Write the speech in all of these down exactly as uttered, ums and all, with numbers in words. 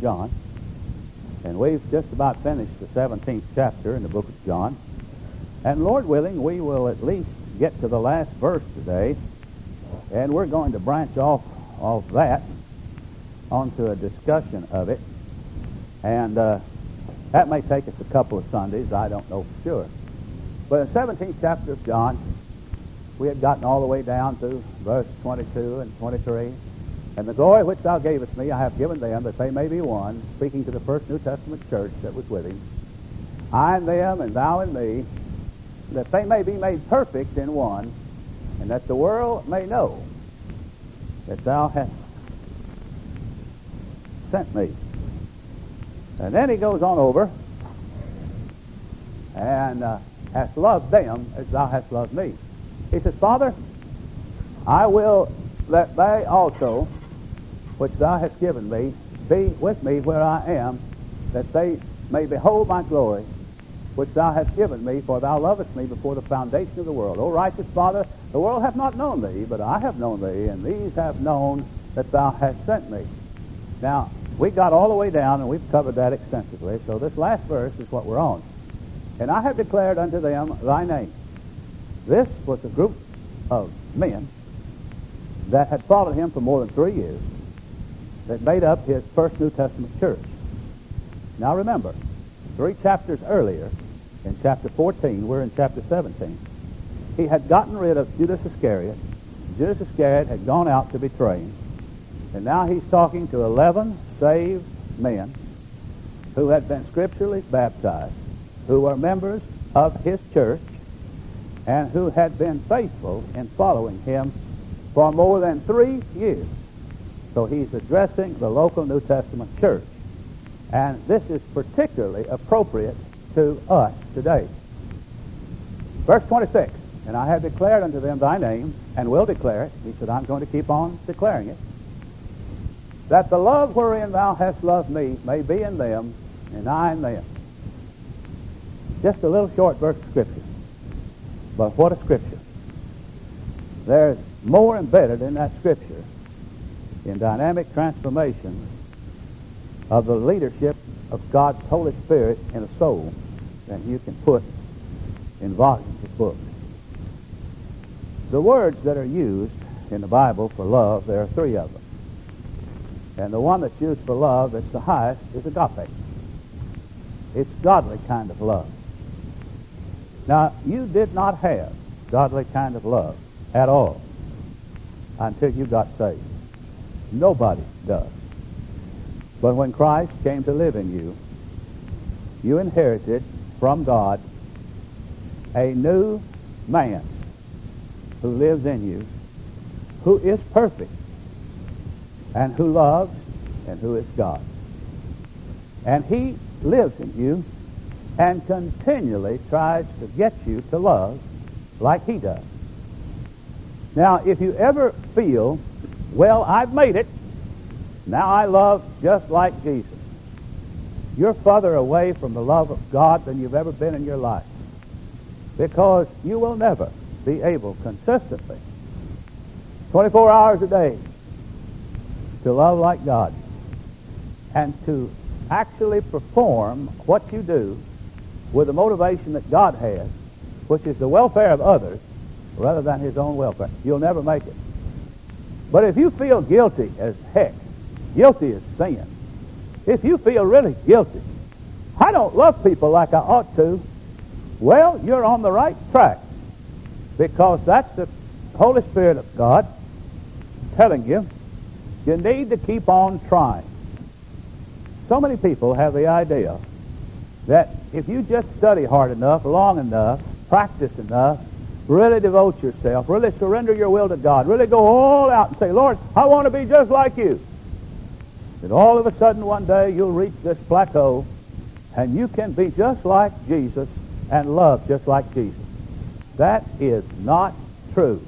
John. And we've just about finished the seventeenth chapter in the book of John. And Lord willing, we will at least get to the last verse today. And we're going to branch off of that onto a discussion of it. And uh, that may take us a couple of Sundays. I don't know for sure. But in the seventeenth chapter of John, we had gotten all the way down to verse twenty-two and twenty-three. And the glory which thou gavest me, I have given them, that they may be one, speaking to the first New Testament church that was with him. I and them, and thou and me, that they may be made perfect in one, and that the world may know that thou hast sent me. And then he goes on over, and uh, hast loved them as thou hast loved me. He says, Father, I will that they also, which thou hast given me, be with me where I am, that they may behold my glory, which thou hast given me, for thou lovest me before the foundation of the world. O righteous Father, the world hath not known thee, but I have known thee, and these have known that thou hast sent me. Now, we got all the way down, and we've covered that extensively, so this last verse is what we're on. And I have declared unto them thy name. This was a group of men that had followed him for more than three years, that made up his first New Testament church. Now remember, three chapters earlier, in chapter fourteen, we're in chapter seventeen, he had gotten rid of Judas Iscariot. Judas Iscariot had gone out to betray him. And now he's talking to eleven saved men who had been scripturally baptized, who were members of his church, and who had been faithful in following him for more than three years. So he's addressing the local New Testament church. And this is particularly appropriate to us today. Verse twenty-six, and I have declared unto them thy name, and will declare it. He said, I'm going to keep on declaring it. That the love wherein thou hast loved me may be in them, and I in them. Just a little short verse of Scripture. But what a Scripture. There's more embedded in that Scripture in dynamic transformation of the leadership of God's Holy Spirit in a soul than you can put in volumes of books. The words that are used in the Bible for love, there are three of them. And the one that's used for love that's the highest is agape. It's godly kind of love. Now, you did not have godly kind of love at all until you got saved. Nobody does. But when Christ came to live in you, you inherited from God a new man who lives in you, who is perfect, and who loves, and who is God. And he lives in you and continually tries to get you to love like he does. Now, if you ever feel, well, I've made it, now I love just like Jesus, you're further away from the love of God than you've ever been in your life, because you will never be able consistently, twenty-four hours a day, to love like God and to actually perform what you do with the motivation that God has, which is the welfare of others rather than his own welfare. You'll never make it. But if you feel guilty as heck, guilty as sin, if you feel really guilty, I don't love people like I ought to, well, you're on the right track, because that's the Holy Spirit of God telling you you need to keep on trying. So many people have the idea that if you just study hard enough, long enough, practice enough, really devote yourself, really surrender your will to God, really go all out and say, Lord, I want to be just like you, that all of a sudden one day you'll reach this plateau and you can be just like Jesus and love just like Jesus. That is not true.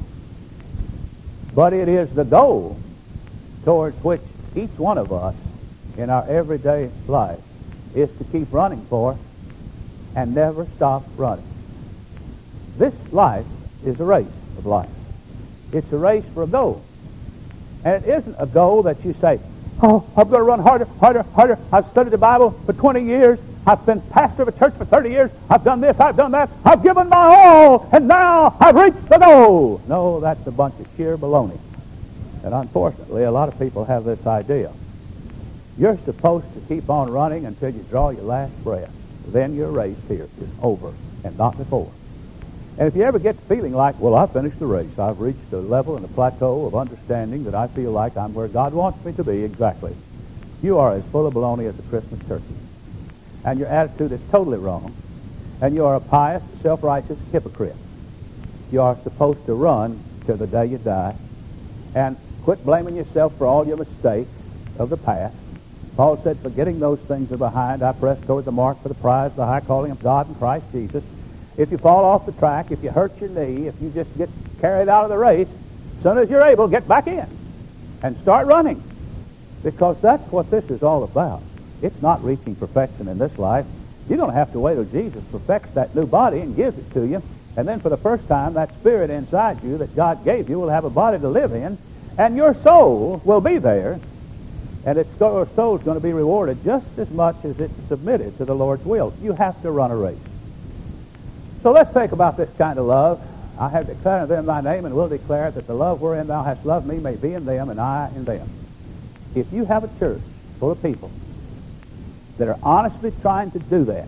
But it is the goal towards which each one of us in our everyday life is to keep running for and never stop running. This life is a race of life. It's a race for a goal. And it isn't a goal that you say, Oh, I'm going to run harder, harder, harder. I've studied the Bible for twenty years. I've been pastor of a church for thirty years. I've done this, I've done that. I've given my all, and now I've reached the goal. No, that's a bunch of sheer baloney. And unfortunately, a lot of people have this idea. You're supposed to keep on running until you draw your last breath. Then your race here is over, and not before. And if you ever get the feeling like, well, I finished the race, I've reached a level and a plateau of understanding that I feel like I'm where God wants me to be exactly, you are as full of baloney as a Christmas turkey. And your attitude is totally wrong. And you are a pious, self-righteous hypocrite. You are supposed to run till the day you die. And quit blaming yourself for all your mistakes of the past. Paul said, forgetting those things are behind, I press toward the mark for the prize, the high calling of God in Christ Jesus. If you fall off the track, if you hurt your knee, if you just get carried out of the race, as soon as you're able, get back in and start running. Because that's what this is all about. It's not reaching perfection in this life. You don't have to wait till Jesus perfects that new body and gives it to you. And then for the first time, that spirit inside you that God gave you will have a body to live in. And your soul will be there. And its soul is going to be rewarded just as much as it's submitted to the Lord's will. You have to run a race. So let's think about this kind of love. I have declared unto them thy name, and will declare that the love wherein thou hast loved me may be in them, and I in them. If you have a church full of people that are honestly trying to do that,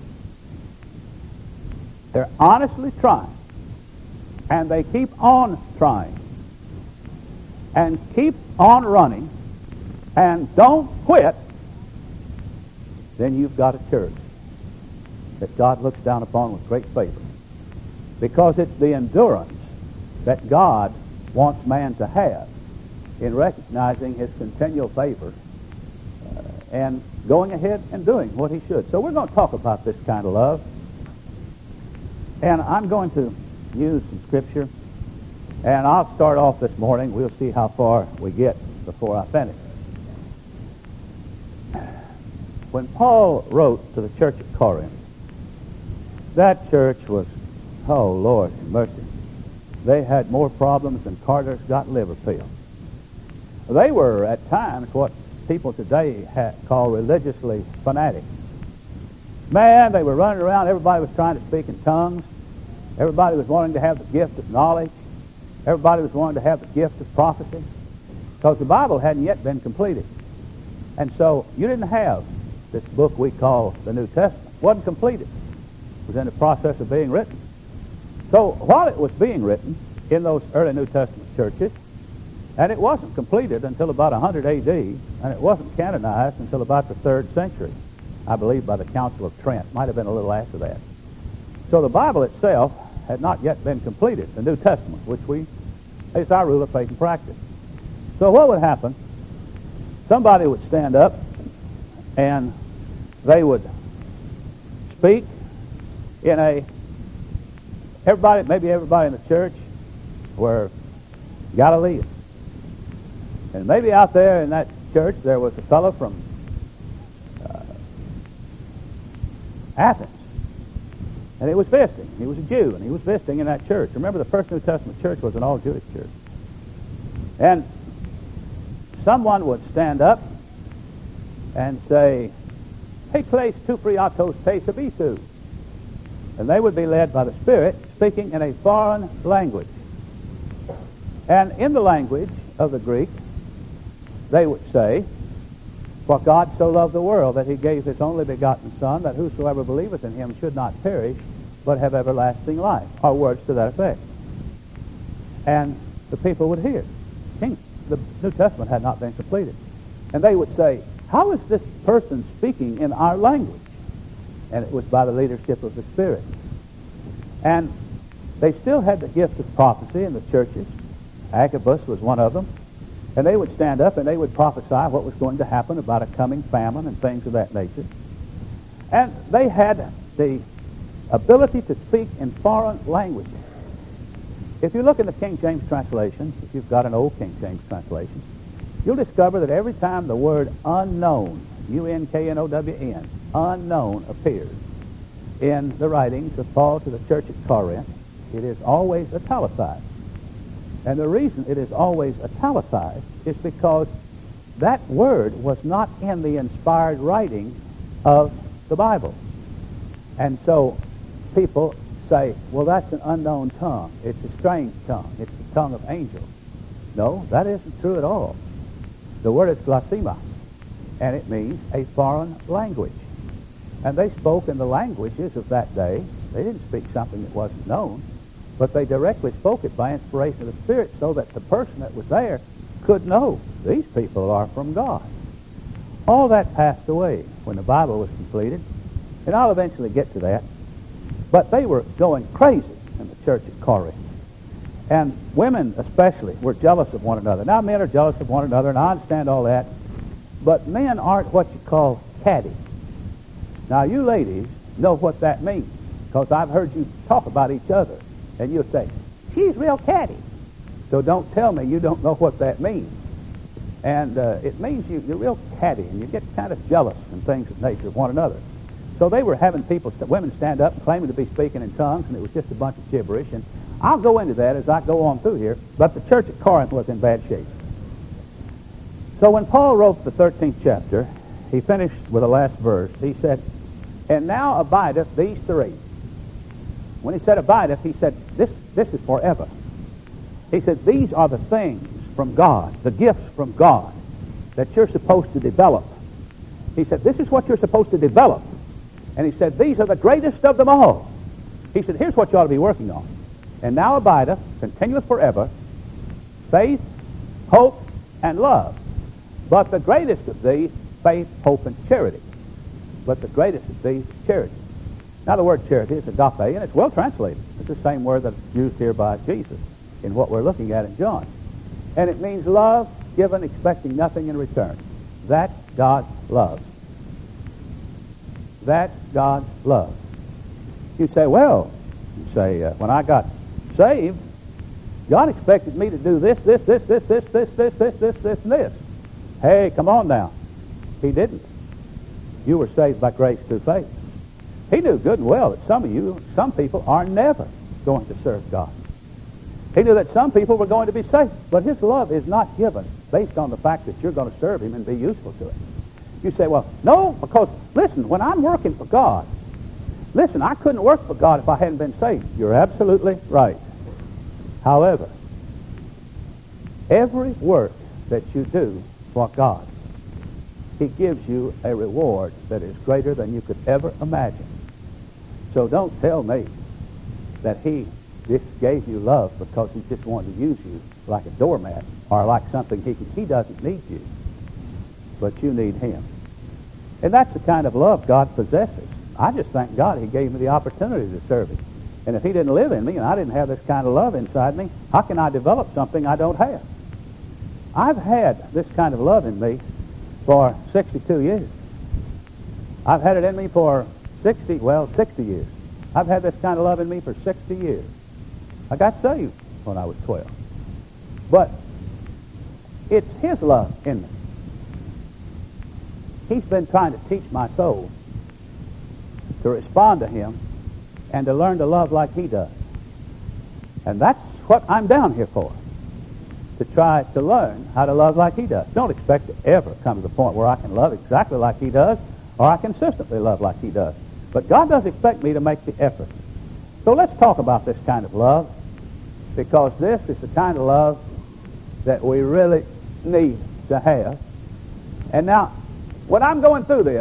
they're honestly trying, and they keep on trying, and keep on running, and don't quit, then you've got a church that God looks down upon with great favor. Because it's the endurance that God wants man to have in recognizing his continual favor uh, and going ahead and doing what he should. So we're going to talk about this kind of love. And I'm going to use some scripture. And I'll start off this morning. We'll see how far we get before I finish. When Paul wrote to the church at Corinth, that church was, oh, Lord, mercy. They had more problems than Carter's got liver pills. They were, at times, what people today ha- call religiously fanatics. Man, they were running around. Everybody was trying to speak in tongues. Everybody was wanting to have the gift of knowledge. Everybody was wanting to have the gift of prophecy. Because the Bible hadn't yet been completed. And so you didn't have this book we call the New Testament. It wasn't completed. It was in the process of being written. So while it was being written in those early New Testament churches, and it wasn't completed until about one hundred A D, and it wasn't canonized until about the third century, I believe by the Council of Trent. Might have been a little after that. So the Bible itself had not yet been completed, the New Testament, which we, is our rule of faith and practice. So what would happen? Somebody would stand up, and they would speak in a, everybody, maybe everybody in the church were Galileans. And maybe out there in that church there was a fellow from uh, Athens. And he was visiting. He was a Jew, and he was visiting in that church. Remember, the first New Testament church was an all-Jewish church. And someone would stand up and say, "Hey, kleis tu priatos te sabitu." And they would be led by the Spirit, speaking in a foreign language. And in the language of the Greek, they would say, "For God so loved the world that he gave his only begotten Son, that whosoever believeth in him should not perish, but have everlasting life," or words to that effect. And the people would hear. King, the New Testament had not been completed. And they would say, "How is this person speaking in our language?" And it was by the leadership of the Spirit. And they still had the gift of prophecy in the churches. Agabus was one of them. And they would stand up and they would prophesy what was going to happen about a coming famine and things of that nature. And they had the ability to speak in foreign languages. If you look in the King James translation, if you've got an old King James translation, you'll discover that every time the word unknown, U N K N O W N, unknown appears in the writings of Paul to the church at Corinth, it is always italicized. And the reason it is always italicized is because that word was not in the inspired writing of the Bible. And so people say, well, that's an unknown tongue. It's a strange tongue. It's the tongue of angels. No, that isn't true at all. The word is glosima, and it means a foreign language. And they spoke in the languages of that day. They didn't speak something that wasn't known, but they directly spoke it by inspiration of the Spirit so that the person that was there could know these people are from God. All that passed away when the Bible was completed, and I'll eventually get to that. But they were going crazy in the church at Corinth. And women especially were jealous of one another. Now men are jealous of one another, and I understand all that, but men aren't what you call catty. Now you ladies know what that means, because I've heard you talk about each other, and you'll say, she's real catty. So don't tell me you don't know what that means. And uh, it means you, you're real catty, and you get kind of jealous and things of nature of one another. So they were having people, women stand up claiming to be speaking in tongues, and it was just a bunch of gibberish. And I'll go into that as I go on through here, but the church at Corinth was in bad shape. So when Paul wrote the thirteenth chapter, he finished with the last verse. He said, and now abideth these three. When he said abideth, he said, this, this is forever. He said, these are the things from God, the gifts from God that you're supposed to develop. He said, this is what you're supposed to develop. And he said, these are the greatest of them all. He said, here's what you ought to be working on. And now abideth, continueth forever, faith, hope, and love. But the greatest of these, faith, hope, and charity. But the greatest of these is charity. Now the word charity is agape, and it's well translated. It's the same word that's used here by Jesus in what we're looking at in John. And it means love given expecting nothing in return. That's God's love. That's God's love. You say, well, you say, uh, when I got saved, God expected me to do this, this, this, this, this, this, this, this, this, this, and this. Hey, come on now. He didn't. You were saved by grace through faith. He knew good and well that some of you, some people are never going to serve God. He knew that some people were going to be saved, but his love is not given based on the fact that you're going to serve him and be useful to him. You say, well, no, because, listen, when I'm working for God, listen, I couldn't work for God if I hadn't been saved. You're absolutely right. However, every work that you do for God, he gives you a reward that is greater than you could ever imagine. So don't tell me that he just gave you love because he just wanted to use you like a doormat or like something he can. He doesn't need you, but you need him. And that's the kind of love God possesses. I just thank God he gave me the opportunity to serve him. And if he didn't live in me and I didn't have this kind of love inside me, how can I develop something I don't have? I've had this kind of love in me for sixty-two years. I've had it in me for sixty, well, sixty years. I've had this kind of love in me for sixty years. I got saved when I was twelve. But it's his love in me. He's been trying to teach my soul to respond to him and to learn to love like he does. And that's what I'm down here for, to try to learn how to love like he does. Don't expect to ever come to the point where I can love exactly like he does or I consistently love like he does. But God does expect me to make the effort. So let's talk about this kind of love, because this is the kind of love that we really need to have. And now, when I'm going through this,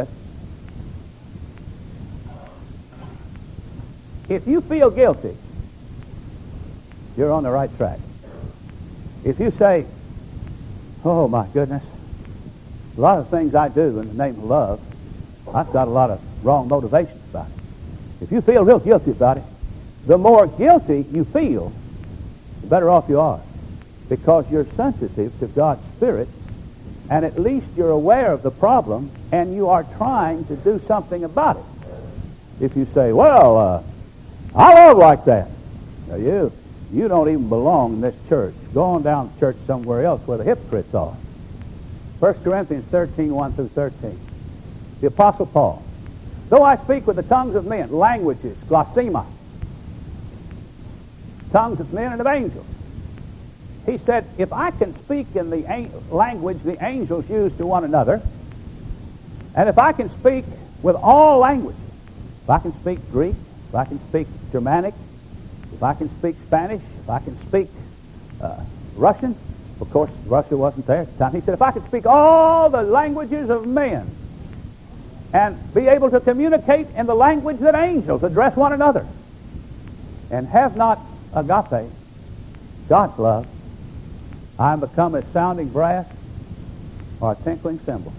if you feel guilty, you're on the right track. If you say, oh my goodness, a lot of things I do in the name of love, I've got a lot of wrong motivations about it. If you feel real guilty about it, the more guilty you feel, the better off you are, because you're sensitive to God's Spirit, and at least you're aware of the problem, and you are trying to do something about it. If you say, well, uh, I love like that. Now you, you don't even belong in this church. Go on down to church somewhere else where the hypocrites are. First Corinthians thirteen, one through thirteen. The Apostle Paul. Though I speak with the tongues of men, languages, glossema, tongues of men and of angels, He said, if I can speak in the an- language the angels use to one another, and if I can speak with all languages, if I can speak Greek, if I can speak Germanic, if I can speak Spanish, if I can speak uh, Russian, of course Russia wasn't there at the time. He said, if I could speak all the languages of men and be able to communicate in the language that angels address one another, and have not agape, God's love, I am become as sounding brass or a tinkling cymbal.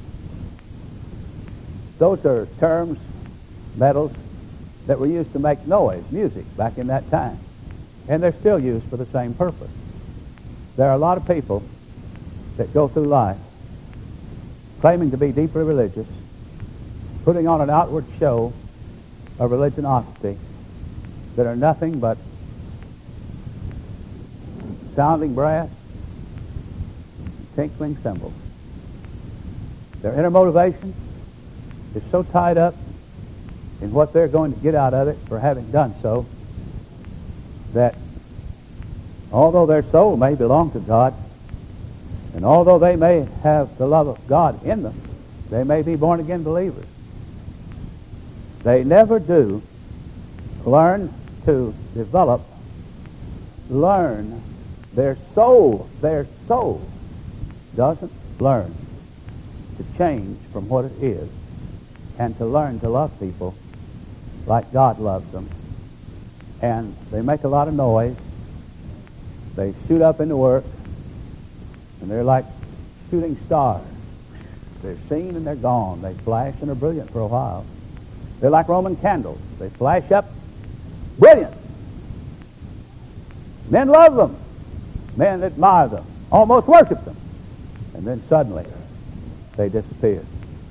Those are terms, metals, that were used to make noise, music, back in that time. And they're still used for the same purpose. There are a lot of people that go through life claiming to be deeply religious, putting on an outward show of religiosity that are nothing but sounding brass, tinkling cymbals. Their inner motivation is so tied up in what they're going to get out of it for having done so that although their soul may belong to God, and although they may have the love of God in them, they may be born-again believers, they never do learn to develop, learn their soul, their soul doesn't learn to change from what it is and to learn to love people like God loves them. And they make a lot of noise. They shoot up into work, and they're like shooting stars. They're seen and they're gone. They flash and are brilliant for a while. They're like Roman candles. They flash up, brilliant. Men love them. Men admire them, almost worship them. And then suddenly, they disappear.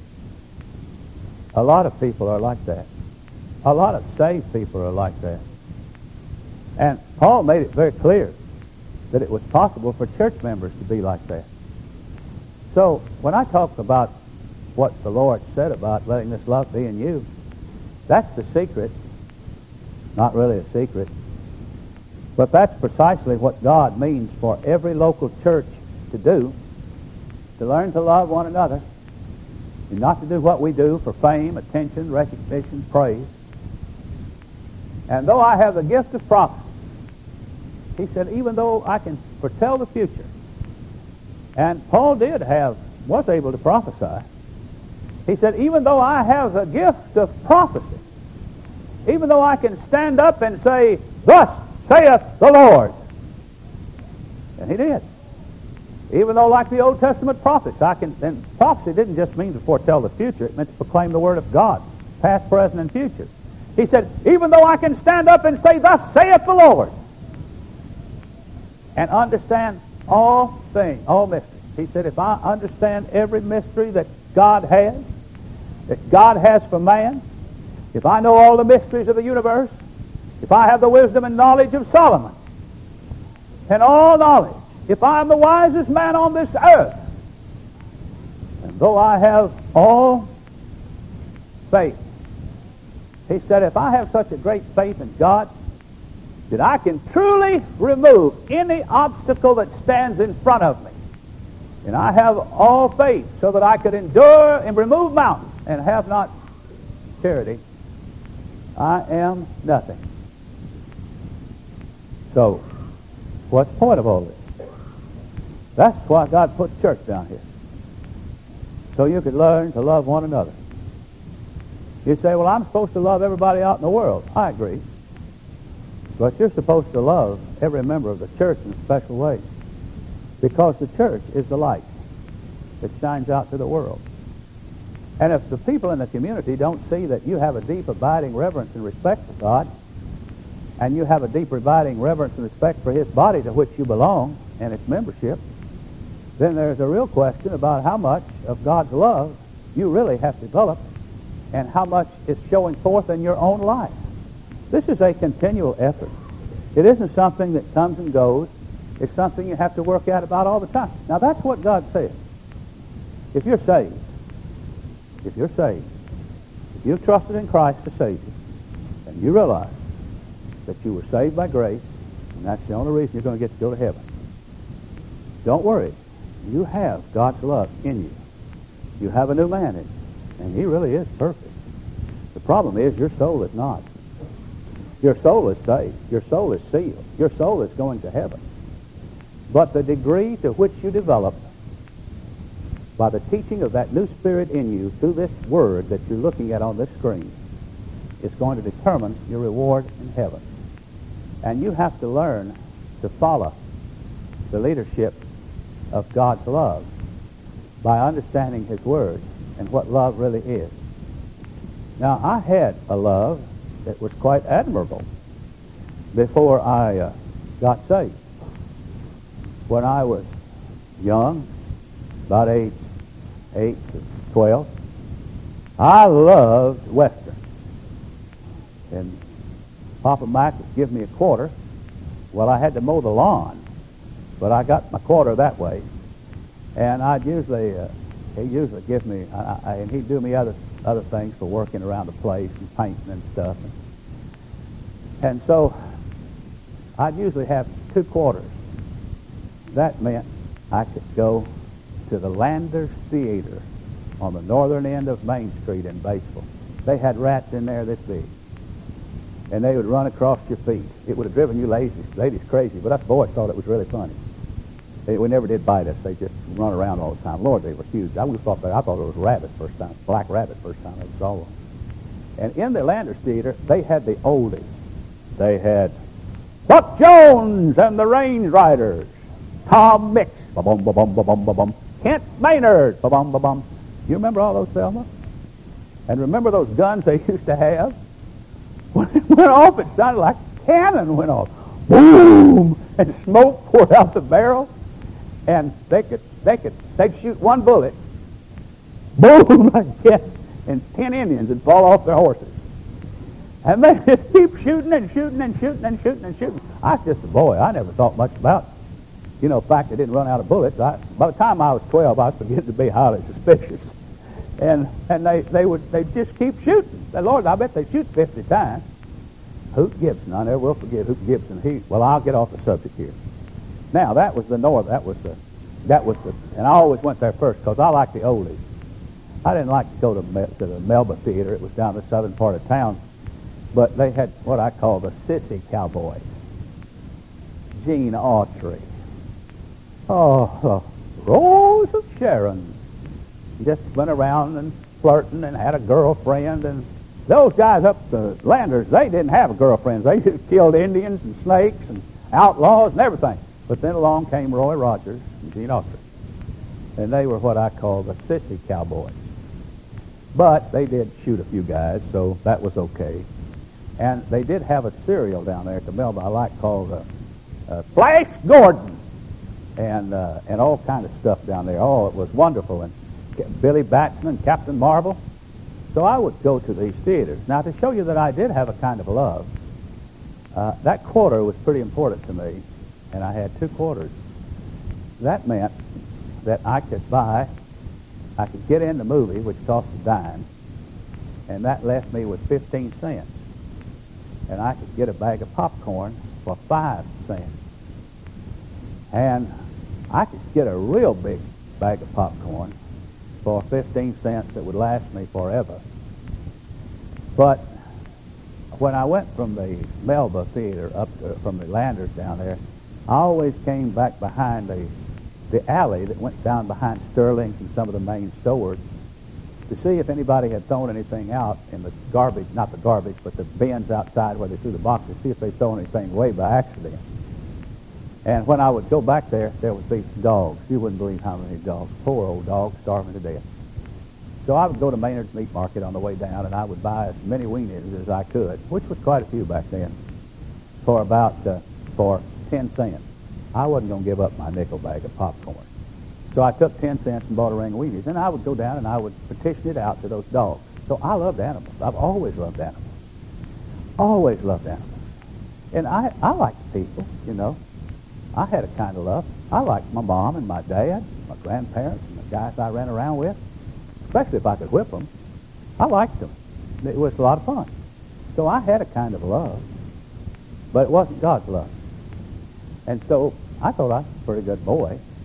A lot of people are like that. A lot of saved people are like that. And Paul made it very clear that it was possible for church members to be like that. So when I talk about what the Lord said about letting this love be in you, that's the secret. Not really a secret. But that's precisely what God means for every local church to do, to learn to love one another, and not to do what we do for fame, attention, recognition, praise. And though I have the gift of prophecy, he said, even though I can foretell the future, and Paul did have, was able to prophesy, he said, even though I have the gift of prophecy, even though I can stand up and say, thus saith the Lord. And he did. Even though, like the Old Testament prophets, I can, and prophecy didn't just mean to foretell the future, it meant to proclaim the word of God, past, present, and future. He said, even though I can stand up and say, thus saith the Lord, and understand all things, all mysteries. He said, if I understand every mystery that God has, that God has for man, if I know all the mysteries of the universe, if I have the wisdom and knowledge of Solomon, and all knowledge, if I am the wisest man on this earth, and though I have all faith, he said, if I have such a great faith in God, that I can truly remove any obstacle that stands in front of me, and I have all faith so that I could endure and remove mountains and have not charity, I am nothing. So, what's the point of all this? That's why God put church down here. So you could learn to love one another. You say, well, I'm supposed to love everybody out in the world. I agree. But you're supposed to love every member of the church in a special way. Because the church is the light that shines out to the world. And if the people in the community don't see that you have a deep, abiding reverence and respect for God, and you have a deep, abiding reverence and respect for His body to which you belong and its membership, then there's a real question about how much of God's love you really have developed and how much is showing forth in your own life. This is a continual effort. It isn't something that comes and goes. It's something you have to work out about all the time. Now, that's what God said. If you're saved, if you're saved, if you've trusted in Christ to save you, and you realize that you were saved by grace, and that's the only reason you're going to get to go to heaven. don't worry. You have God's love in you. You have a new man in you, and he really is perfect. The problem is your soul is not. Your soul is saved. Your soul is sealed. Your soul is going to heaven. But the degree to which you develop by the teaching of that new spirit in you through this word that you're looking at on this screen is going to determine your reward in heaven. And you have to learn to follow the leadership of God's love by understanding his word and what love really is. Now, I had a love that was quite admirable before I uh, got saved. When I was young, about age eight to twelve, I loved Western. And Papa Mac would give me a quarter. Well, I had to mow the lawn, but I got my quarter that way. And I'd usually, uh, he usually give me, I, I, and he'd do me other other things for working around the place and painting and stuff. And, and so I'd usually have two quarters. That meant I could go to the Landers Theater on the northern end of Main Street in Batesville. They had rats in there this big, and they would run across your feet. It would have driven you ladies, ladies crazy, but us boys thought it was really funny. They, we never did bite us. They just run around all the time. Lord, they were huge. I always thought they, I thought it was rabbit first time, black rabbit first time I saw one. And in the Landers Theater, they had the oldies. They had Buck Jones and the Range Riders, Tom Mix, ba-bum, ba-bum, ba-bum, ba-bum, Kent Maynard, ba-bum, ba-bum. You remember all those, Thelma? And remember those guns they used to have? When it went off, it sounded like a cannon went off. Boom! And smoke poured out the barrel. And they could, they could, they'd shoot one bullet. Boom! Again, and ten Indians would fall off their horses. And they just keep shooting and shooting and shooting and shooting and shooting. I was just a boy. I never thought much about, you know, the fact they didn't run out of bullets. I, by the time I was twelve, I was beginning to be highly suspicious. And and they, they would they just keep shooting. The Lord, I bet they shoot fifty times. Hoot Gibson, I never will forget Hoot Gibson. He well, I'll get off the subject here. Now that was the north. That was the that was the, and I always went there first because I liked the oldies. I didn't like to go to, to the Melba Theater. It was down the southern part of town. But they had what I call the sissy cowboys. Gene Autry. Oh, uh, Rose of Sharon. Just went around and flirting and had a girlfriend. And those guys up the Landers, they didn't have girlfriends. They just killed Indians and snakes and outlaws and everything. But then along came Roy Rogers and Gene Autry. And they were what I call the sissy cowboys. But they did shoot a few guys, so that was okay. And they did have a cereal down there at the Melba I like called uh, uh, Flash Gordon, and uh, and all kind of stuff down there. Oh, it was wonderful. And Billy Batson and Captain Marvel. So I would go to these theaters. Now, to show you that I did have a kind of love, uh, that quarter was pretty important to me, and I had two quarters. That meant that I could buy, I could get in the movie, which cost a dime, and that left me with fifteen cents. And I could get a bag of popcorn for five cents. And I could get a real big bag of popcorn for fifteen cents that would last me forever. But when I went from the Melba Theater up to, from the Landers down there, I always came back behind the, the alley that went down behind Sterling's and some of the main stores to see if anybody had thrown anything out in the garbage, not the garbage, but the bins outside where they threw the boxes, see if they'd thrown anything away by accident. And when I would go back there, there would be dogs. You wouldn't believe how many dogs. Poor old dogs starving to death. So I would go to Maynard's Meat Market on the way down, and I would buy as many weenies as I could, which was quite a few back then, for about uh, for ten cents. I wasn't going to give up my nickel bag of popcorn. So I took ten cents and bought a ring of weenies. And I would go down and I would petition it out to those dogs. So I loved animals. I've always loved animals. Always loved animals. And I, I liked people, you know. I had a kind of love. I liked my mom and my dad, my grandparents, and the guys I ran around with, especially if I could whip them. I liked them. It was a lot of fun. So I had a kind of love. But it wasn't God's love. And so I thought I was a pretty good boy.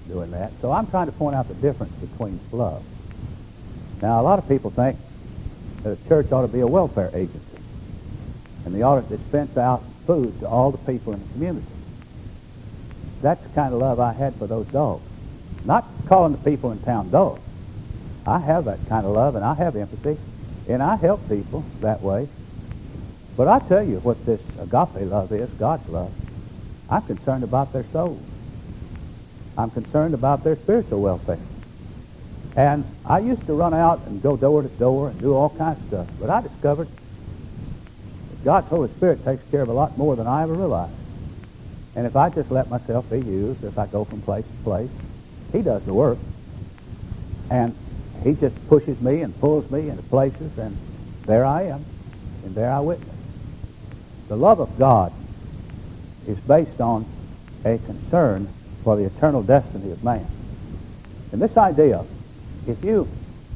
doing that. So I'm trying to point out the difference between love. Now, a lot of people think that a church ought to be a welfare agency, and they ought to dispense out food to all the people in the community. That's the kind of love I had for those dogs. Not calling the people in town dogs. I have that kind of love, and I have empathy, and I help people that way. But I tell you what this agape love is, God's love. I'm concerned about their souls. I'm concerned about their spiritual welfare. And I used to run out and go door to door and do all kinds of stuff, but I discovered that God's Holy Spirit takes care of a lot more than I ever realized. And if I just let myself be used, if I go from place to place, He does the work. And He just pushes me and pulls me into places, and there I am, and there I witness. The love of God is based on a concern for the eternal destiny of man. And this idea, if you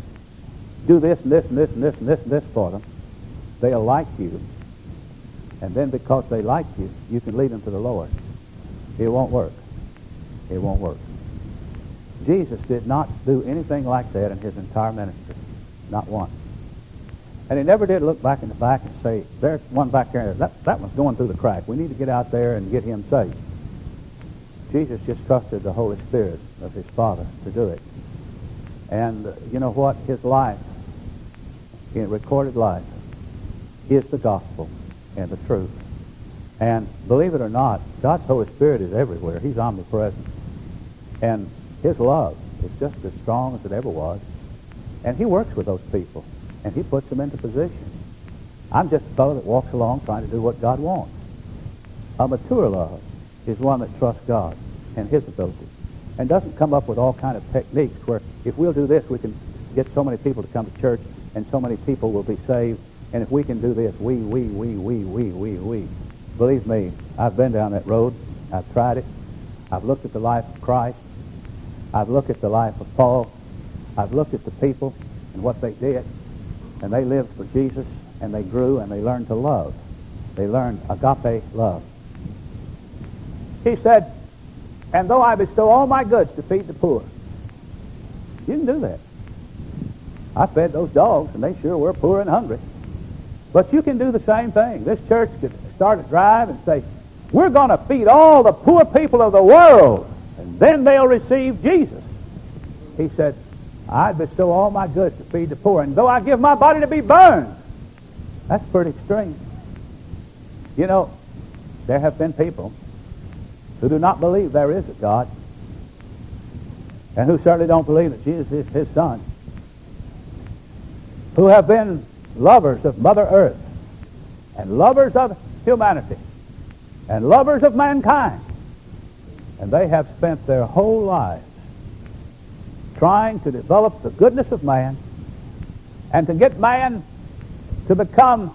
do this and this and this and this and this and this for them, they'll like you. And then because they like you, you can lead them to the Lord. It won't work. It won't work. Jesus did not do anything like that in His entire ministry. Not once. And He never did look back in the back and say, there's one back there, that, that one's going through the crack. We need to get out there and get him saved. Jesus just trusted the Holy Spirit of His Father to do it. And uh, you know what? His life, in recorded life, is the gospel and the truth. And believe it or not, God's Holy Spirit is everywhere. He's omnipresent. And His love is just as strong as it ever was. And He works with those people. And He puts them into position. I'm just a fellow that walks along trying to do what God wants. A mature love is one that trusts God and His ability, and doesn't come up with all kind of techniques where if we'll do this, we can get so many people to come to church, and so many people will be saved, and if we can do this, we, we, we, we, we, we, we. Believe me, I've been down that road. I've tried it. I've looked at the life of Christ. I've looked at the life of Paul. I've looked at the people and what they did, and they lived for Jesus, and they grew, and they learned to love. They learned agape love. He said, and though I bestow all my goods to feed the poor. You can do that. I fed those dogs, and they sure were poor and hungry. But you can do the same thing. This church could start a drive and say, we're going to feed all the poor people of the world, and then they'll receive Jesus. He said, I bestow all my goods to feed the poor, and though I give my body to be burned. That's pretty extreme. You know, there have been people who do not believe there is a God, and who certainly don't believe that Jesus is His Son, who have been lovers of Mother Earth, and lovers of humanity, and lovers of mankind, and they have spent their whole lives trying to develop the goodness of man, and to get man to become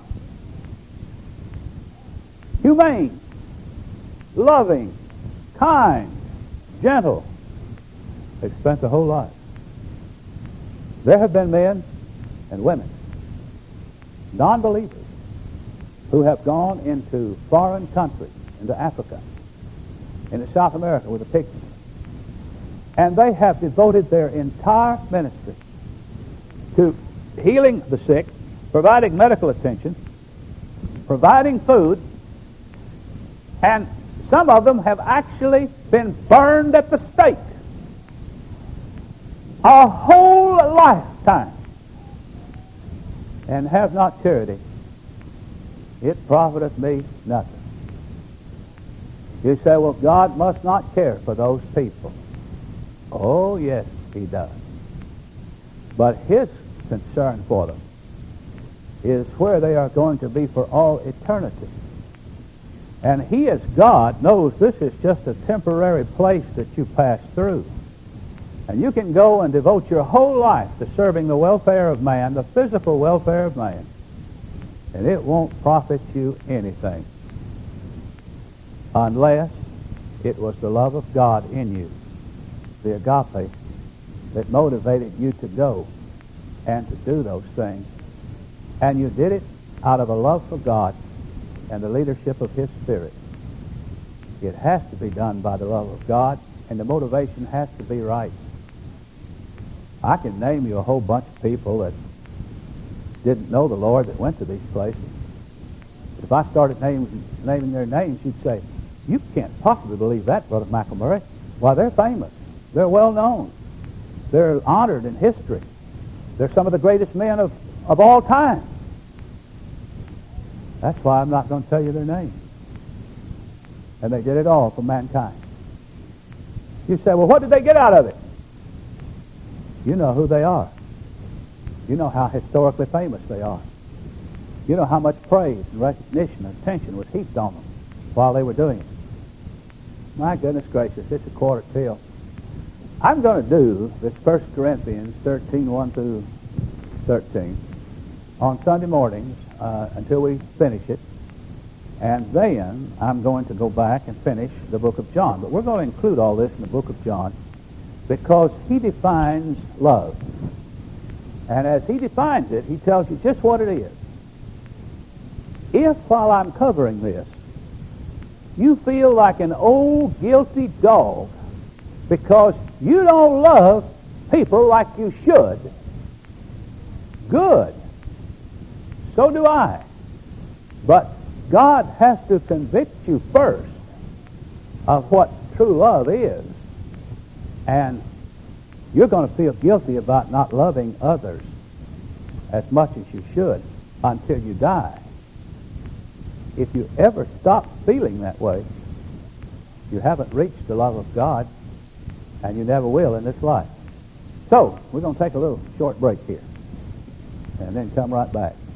humane, loving, kind, gentle. They've spent their whole life. There have been men and women, non-believers, who have gone into foreign countries, into Africa, into South America with the pygmies, and they have devoted their entire ministry to healing the sick, providing medical attention, providing food, and some of them have actually been burned at the stake a whole lifetime and have not charity. It profiteth me nothing. You say, well, God must not care for those people. Oh, yes, He does. But His concern for them is where they are going to be for all eternity. And He, as God, knows this is just a temporary place that you pass through. And you can go and devote your whole life to serving the welfare of man, the physical welfare of man, and it won't profit you anything unless it was the love of God in you, the agape, that motivated you to go and to do those things. And you did it out of a love for God and the leadership of His Spirit. It has to be done by the love of God And the motivation has to be right. I can name you a whole bunch of people that didn't know the Lord that went to these places. If I started naming, naming their names, you'd say, you can't possibly believe that, Brother McElmurray. Why, they're famous. They're well known. They're honored in history. They're some of the greatest men of, of all time. That's why I'm not going to tell you their names. And they did it all for mankind. You say, well, what did they get out of it? You know who they are. You know how historically famous they are. You know how much praise and recognition and attention was heaped on them while they were doing it. My goodness gracious, it's a quarter till. I'm going to do this First Corinthians thirteen, one through thirteen on Sunday mornings uh, until we finish it. And then I'm going to go back and finish the book of John. But we're going to include all this in the book of John because he defines love. And as he defines it, he tells you just what it is. If, while I'm covering this, you feel like an old guilty dog because you don't love people like you should, good. So do I. But God has to convict you first of what true love is. And you're going to feel guilty about not loving others as much as you should until you die. If you ever stop feeling that way, you haven't reached the love of God, and you never will in this life. So, we're going to take a little short break here, and then come right back.